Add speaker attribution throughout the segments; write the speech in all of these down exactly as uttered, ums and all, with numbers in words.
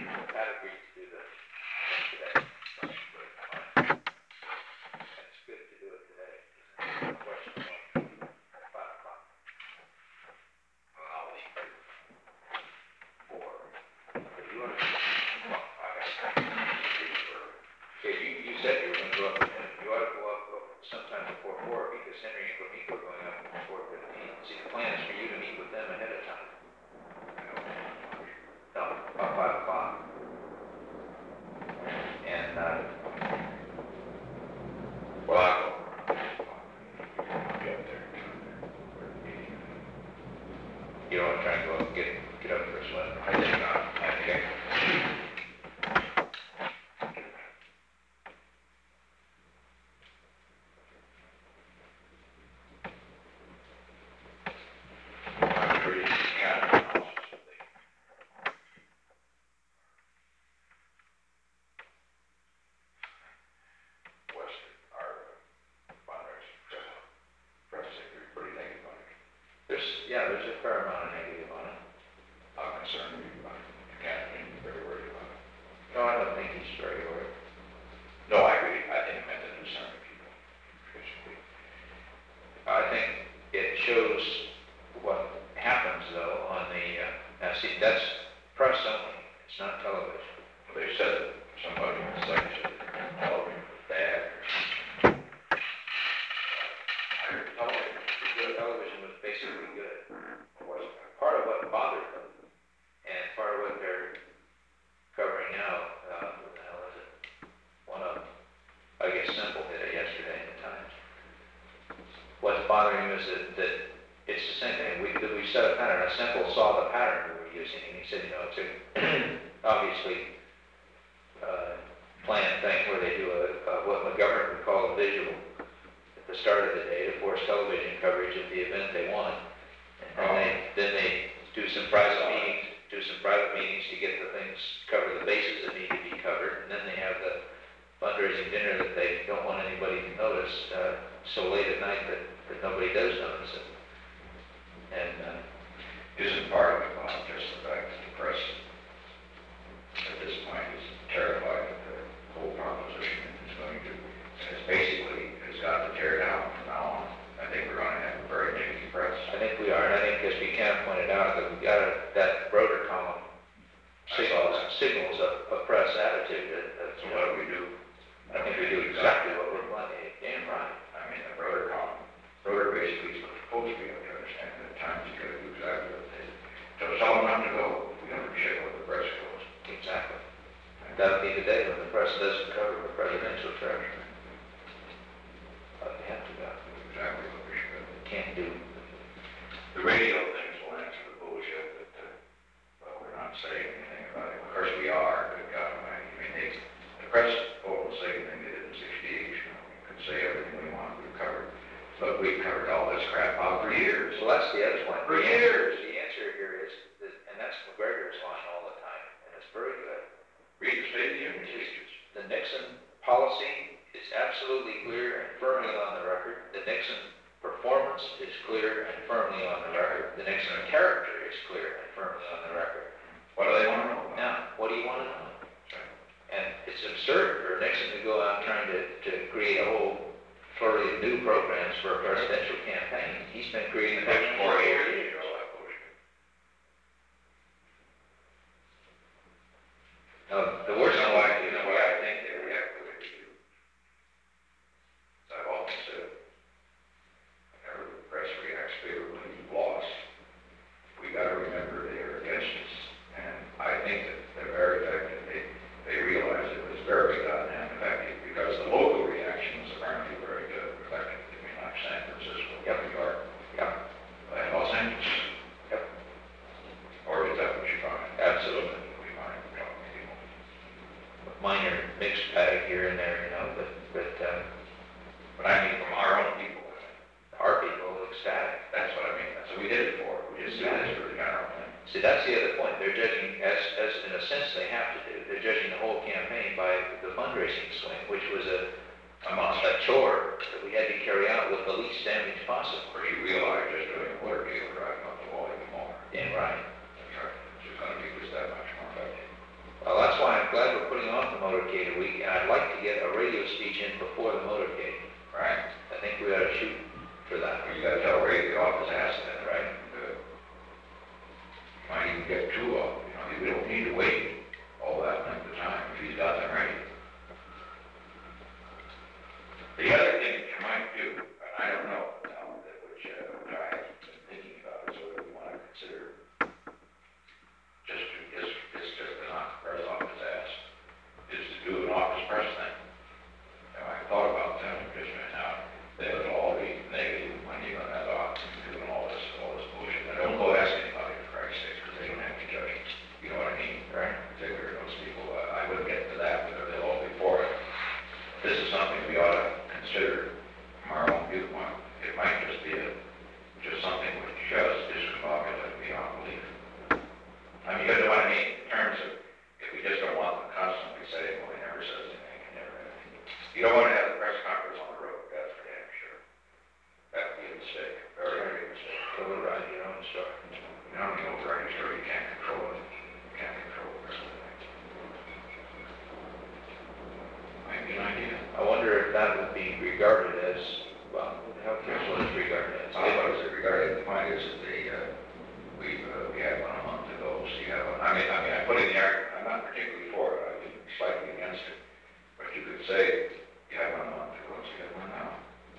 Speaker 1: Pat agreed to do the thing today. And it's good to do it today. No question about five o'clock.
Speaker 2: Well, I'll leave it for,
Speaker 1: But you want to,
Speaker 2: well, I got to leave for,
Speaker 1: okay, you, you said you were going to go up, and you ought to go up sometime before four, because Henry and Lamiko are going up at four fifteen. See, the plan is for you to meet with them ahead of time. No, about five o'clock. And, uh,
Speaker 2: well, I'll go. I'll be up there.
Speaker 1: you don't want to try and go up and get, get up for a swim.
Speaker 2: I think not. I think. I'm pretty scattered. West, our fundraising trip, press secretary, pretty negative on it.
Speaker 1: There's, yeah, there's a fair amount of negative on it.
Speaker 2: I'm concerned about it. I can't be very worried about it.
Speaker 1: No, I don't think he's very worried.
Speaker 2: No, I agree. I think it meant to do something people. Basically.
Speaker 1: I think it shows what happens, though, on the, uh, now see, that's press only, it's not television.
Speaker 2: They said that somebody in the site said that television was bad. I heard television was good.
Speaker 1: Television was basically good.
Speaker 2: Was
Speaker 1: Part of what bothered them, and part of what they're covering now, uh, what the hell is it? One of, I guess Simple did it yesterday in the Times. What's bothering him is that, that it's the same thing. We, that we set a pattern. A Simple saw the pattern we were using, and he said, you know, it's a obviously uh, planned thing where they do a, a, what the government would call a visual at the start of the day to force television coverage of the event they want. And then they, then they do some private meetings, do some private meetings to get the things, cover the bases that need to be covered, and then they have the fundraising dinner that they don't want anybody to notice uh, so late at night that, that nobody does notice it. And uh,
Speaker 2: isn't part of it, Bob, just the fact that the press at this point is terrified that the whole proposition is going to, has basically, has got to tear down from now on. I think we're going to have a very negative press.
Speaker 1: I think we are, and I think as Buchanan pointed out, that we got a, that rotor column signals, signals a, a press attitude that, that,
Speaker 2: So what do we do?
Speaker 1: I think we do exactly what we're planning. Damn right.
Speaker 2: I mean, the rotor column, rotor basically is supposed to be able to understand that at times you got to do exactly what they, so tell them not to go, we don't appreciate what the press goes.
Speaker 1: Exactly. That'll be the day when the press doesn't cover the presidential treasury. But they have to go.
Speaker 2: Exactly what we should.
Speaker 1: Can't do.
Speaker 2: The radio things will answer the bullshit that, uh, well, we're not saying anything about it. Of course we are, good God Almighty. I mean, they, the press will say anything they did in sixty-eight, you know, we could say everything we want, we've covered. But we've covered all this crap out for years.
Speaker 1: Well, that's the other point.
Speaker 2: For
Speaker 1: The
Speaker 2: years.
Speaker 1: answer, the answer here is, that, and that's McGregor's line all the time, and it's very good.
Speaker 2: Read the State of the Union speeches.
Speaker 1: The Nixon policy is absolutely clear and firmly on the record. The Nixon performance is clear and firmly on the record. The Nixon character is clear and firmly on the record.
Speaker 2: What do they want to know?
Speaker 1: Now, what do you want to know? And it's absurd for Nixon to go out trying to, to create a whole flurry of new programs for a presidential campaign. He's been creating
Speaker 2: The next four years, all that bullshit.
Speaker 1: Now, the worst
Speaker 2: You know
Speaker 1: thing,
Speaker 2: why, you know why I think they react the way they do? As I've often said, whenever the press reacts favorably to loss, we got to remember they are against us. And I think that they're very effective. They, they realize it was very goddamn effective because the local reaction was apparently very good, effective. I mean, like San Francisco,
Speaker 1: Yep.
Speaker 2: New York,
Speaker 1: yeah,
Speaker 2: and Los Angeles.
Speaker 1: Yep.
Speaker 2: Or is that what you find?
Speaker 1: Absolutely.
Speaker 2: We find talking to people.
Speaker 1: minor mixed bag here and there, you know, but, but, uh,
Speaker 2: But I mean, from our own people.
Speaker 1: our people are ecstatic.
Speaker 2: That's what I mean. That's what we did it for. We just did this for the general thing.
Speaker 1: See, that's the other point. They're judging, as, as in a sense they have to do, they're judging the whole campaign by the fundraising swing, which was a, a monster, a chore that we had to carry out with the least damage possible.
Speaker 2: Of course, you realize just doing a water deal driving up the wall even more.
Speaker 1: Damn right.
Speaker 2: That's right. It's just going to be just that much more effective.
Speaker 1: Well, I run your own store.
Speaker 2: You know, the old grocery store, you can't control it, you can't control the rest of the thing. Might be an idea.
Speaker 1: I wonder if that would be regarded as, well, how careful is regarded as?
Speaker 2: I was regarding, the point is that they, uh, we, uh, we had one a month ago, so you have one, I mean, I mean, I put in the argument, I'm not particularly for it, I'm slightly against it, but you could say, you had one a month ago, so you have one now.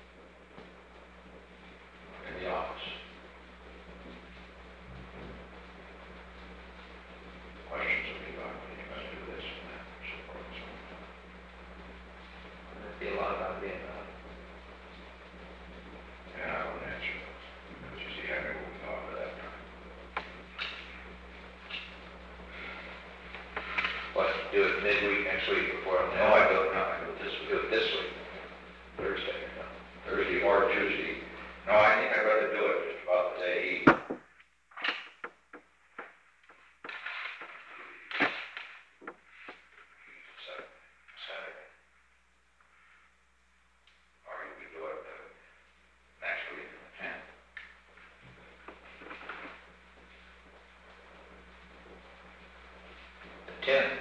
Speaker 2: In the office. Questions would be about, you must do this and that, and so forth and so on.
Speaker 1: There'd be a lot about being, uh,
Speaker 2: And I won't answer those, because you see, I never moved on to that time.
Speaker 1: what, do it midweek next week before?
Speaker 2: No, I don't, no, I do it this
Speaker 1: Do
Speaker 2: week,
Speaker 1: it this week, Thursday, no.
Speaker 2: Thursday or Tuesday. No, I think I'd rather do it just about the day. Saturday. Or you could do it uh, next week, the tenth.
Speaker 1: The tenth.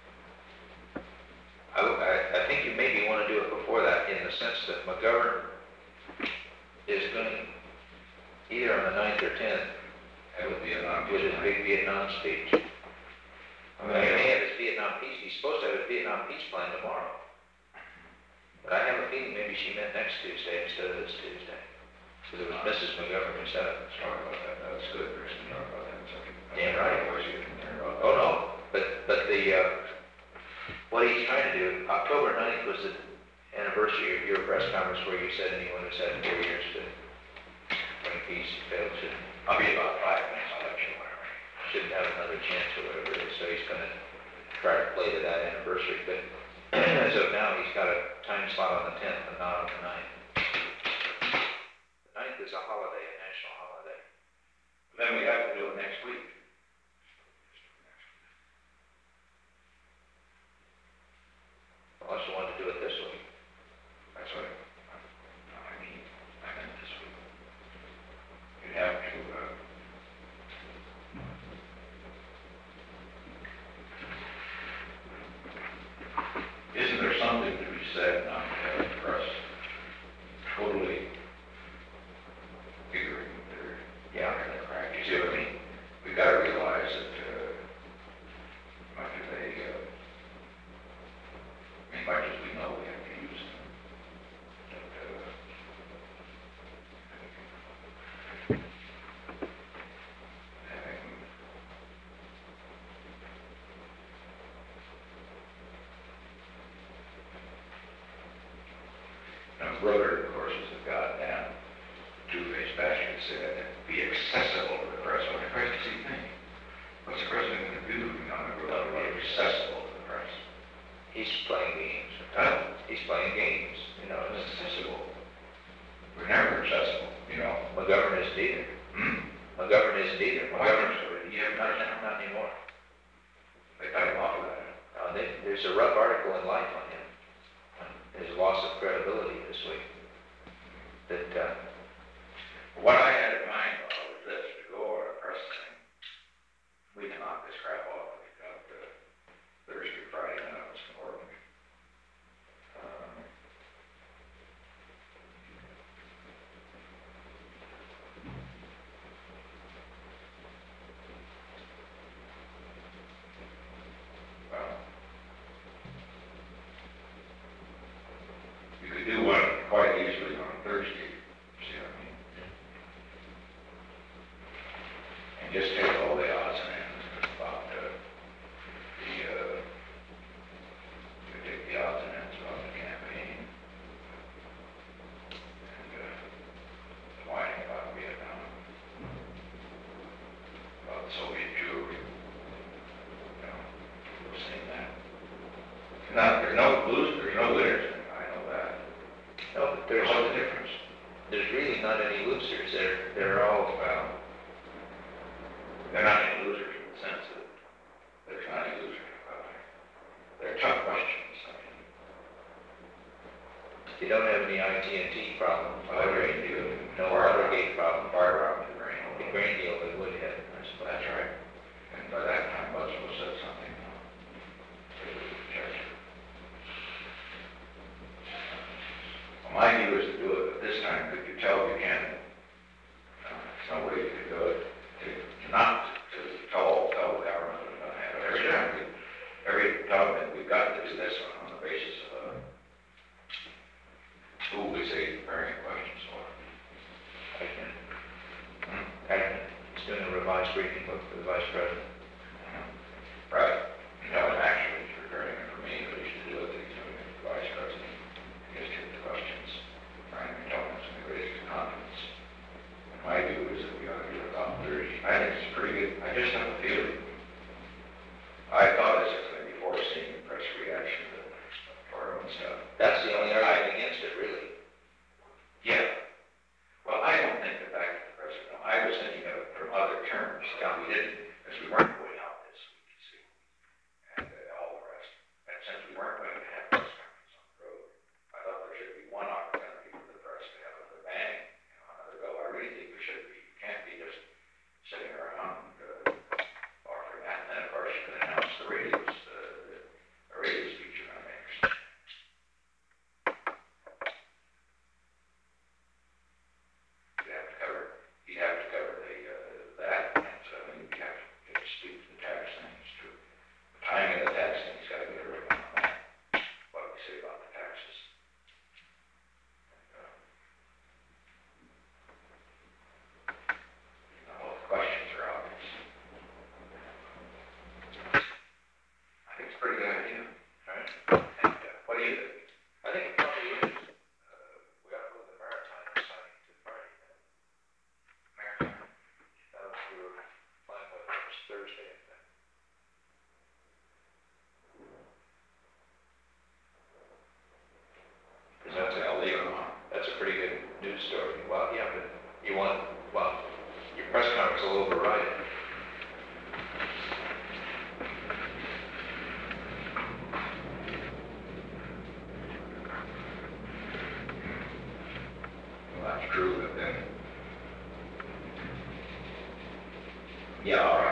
Speaker 1: I, would- I, I think you maybe want to do it before that, in the sense that McGovern is going, either on the ninth or tenth,
Speaker 2: That would be a non
Speaker 1: with his big Vietnam speech. I mean, he may have his Vietnam peace, he's supposed to have his Vietnam peace plan tomorrow. But I have a feeling maybe she meant next Tuesday instead of this Tuesday. Because it was Missus McGovern who said it.
Speaker 2: Sorry about that, that's good, Chris, talk about that in a second.
Speaker 1: Damn right.
Speaker 2: Otherwise you can hear about that.
Speaker 1: Oh, no, but, but the, uh, what he's trying to do, October ninth was the anniversary of your press conference where you said anyone who's had four years to bring peace failed should,
Speaker 2: I'll be about five minutes, I'll let you know whatever.
Speaker 1: shouldn't have another chance or whatever it is, so he's gonna try to play to that anniversary, but as of now, he's got a time slot on the tenth and not on the ninth. The ninth is a holiday, a national holiday.
Speaker 2: Then we have to do it next week.
Speaker 1: Unless you want to do it this week.
Speaker 2: That's what, no, I mean, I meant this week. You'd have to, uh, isn't there something to be said not to have the press totally figuring their,
Speaker 1: Yeah.
Speaker 2: their crack? You see what I mean? We gotta realize that, uh, much of they, uh, as much as we know, we have to use them. But, uh, having, now, brother, of course, is a goddamn two-faced bastard, said, be accessible to the press. What the press does he think? What's the president going to do? You know, brother, be accessible to the press.
Speaker 1: He's playing games.
Speaker 2: Huh?
Speaker 1: He's playing games, you know,
Speaker 2: It's
Speaker 1: it's,
Speaker 2: accessible. We're never accessible, you know.
Speaker 1: McGovern isn't either.
Speaker 2: Hmm?
Speaker 1: McGovern isn't either.
Speaker 2: Why?
Speaker 1: McGovern's,
Speaker 2: Yeah,
Speaker 1: not,
Speaker 2: not now.
Speaker 1: not anymore.
Speaker 2: They cut him off of that.
Speaker 1: Uh, they, there's a rough article in Life on him, on his loss of credibility this week. That, uh,
Speaker 2: What I had in mind though was this, to go over a press thing, we can knock this crap off. We got uh, Thursday, Friday, and it's important. Um, well, you could do one quite easily on Thursday, see what I mean? And just take all the odds and ends about uh, the, uh, you take the odds and ends about the campaign and uh, whining about Vietnam, about the Soviet Jewry, you know, we'll say that. Now, there's no losers, there's no winners, I know that.
Speaker 1: no, but there's,
Speaker 2: What's the difference?
Speaker 1: there's really not any losers. They're, they're all,
Speaker 2: Well, they're not any losers in the sense that there's not any losers. Well, they're tough questions. I mean,
Speaker 1: you don't have any I T and T problem,
Speaker 2: Watergate, you-
Speaker 1: no Watergate problem.
Speaker 2: Fiber optic, right?
Speaker 1: You a grain deal, they would hit, I suppose.
Speaker 2: That's right. And by that time, Buzzell said something. uh, they would reject it. Well, my view is to do it, but this time, could you tell Buchanan, uh, there's no way you could do it, to not to tell, tell the government that we're gonna have it. Every time, we, every government, we've got to do this on, on the basis of, uh, who we say preparing questions for.
Speaker 1: I can, I can, it's doing a revised briefing book for the vice president.
Speaker 2: Right. No, and actually, it's regarding it for me, but he should do it, he's doing it for the vice president. He just hit the questions, trying to tell him some greatest confidence. And my view is that we ought to give it about thirty. I think it's pretty good. I just have a feeling. I thought this was before seeing the press reaction to to our own stuff.
Speaker 1: That's the only argument against it, really.
Speaker 2: Yeah. Well, I don't think that back to the president. I was thinking of it from other terms. Yeah, we didn't, because we weren't going out this week, you see, and uh, all the rest. And since we weren't going to have press conference on the road, I thought there should be one opportunity for the press to have another bang, you know, another go. I really think we should be. You can't be just sitting around uh, offering that. And then, of course, you can announce the radios, uh, the radio speech you're going to make or something. You'd have to cover, you'd have to cover the, uh, that, and so, I mean, you have to get to speak to the tax things too. The timing of the tax thing's gotta get everything on that, what we say about the taxes. And, uh, you know, all the questions are obvious. I think it's a pretty good idea, right? And, uh, what do you think?
Speaker 1: I think it probably is. Uh, we ought to move the maritime side to the party.
Speaker 2: Maritime?
Speaker 1: That was, we were planning with it was Thursday, I think. Because that's a,
Speaker 2: I'll leave it on.
Speaker 1: that's a pretty good news story. Well, yeah, but you want, well, your press conference will override it.
Speaker 2: Well, that's true, but then, yeah, all right.